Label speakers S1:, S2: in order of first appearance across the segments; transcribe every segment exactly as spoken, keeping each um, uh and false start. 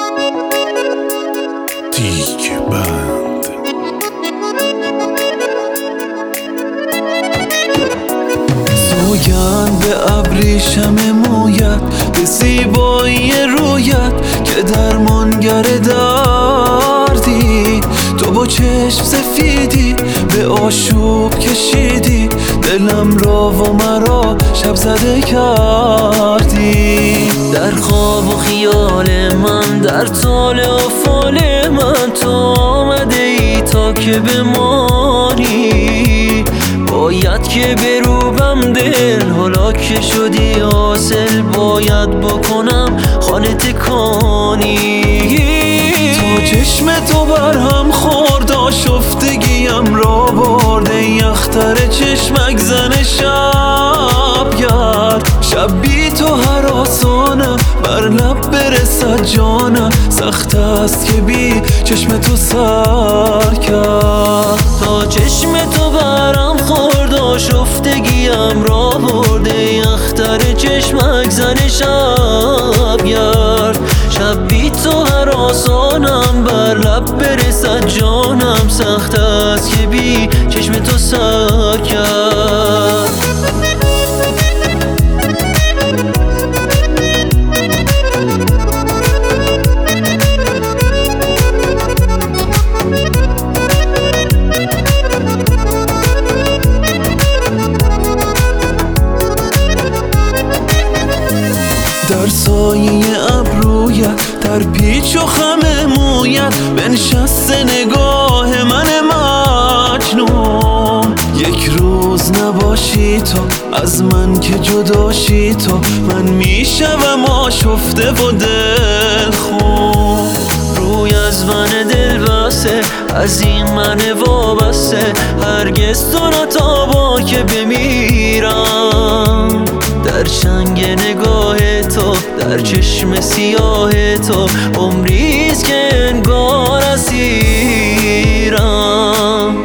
S1: تیک بند.
S2: سوگند به ابریشم مویت، به زیبایی رویت که درمانگر دردی. تو با چشم سفیدی به آشوب کشیدی دلم را و مرا شب زده کردی.
S3: در خواب و خیال من، در طال افال من، تو آمده ای تا که بمانی. باید که بروبم دل، حالا که شدی حاصل باید بکنم خانه تکانی.
S2: تا چشم تو برهم خورد آشفتگیم را برد، ای اختر چشمک زن شب گرد. شب بی تو هراسانم، بر لب برسد جانم، سخت است که بی چشم تو سر کرد.
S3: تا چشم تو برم خورد آشفتگیم را برد، ای اختر چشمک زن شب گرد. شب بی تو هراسانم، بر لب برسد جانم، سخت است که بی چشم تو سر کرد.
S2: در سایه ابرویت، در پیچ و خم مویت، بنشسته نگاه من مجنون. یک روز نباشی تو، از من که جداشی تو، من میشوم آشفته و دلخون.
S3: روی از من دل بسته، از این من وابسته، هرگز تو نتابا که بمیرم. در چنگ نگاه تو، در چشم سیاه تو، عمریست که انگار اسیرم.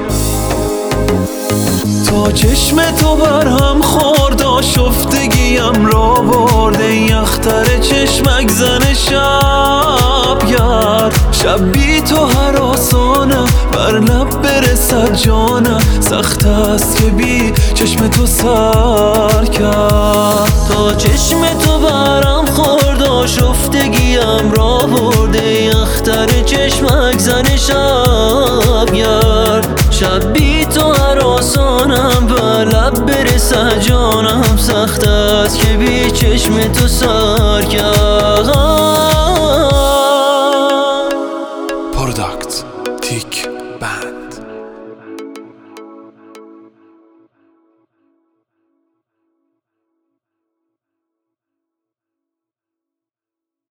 S2: تا چشم تو برهم خورد آشفتگیم را برد، ای اختر چشمک زن شب گرد. شب بی تو هراسانم، بر لب برسد جانم، سخت است که بی چشم تو سر کرد.
S3: تا چشم تو برم خورد آشفتگیم را برد، ای اختر چشمک زن شب گرد. شب بی تو هراسانم، بر لب برسد جانم، سخت است که بی چشم تو سر کرد.
S1: پروداکت تیک بند.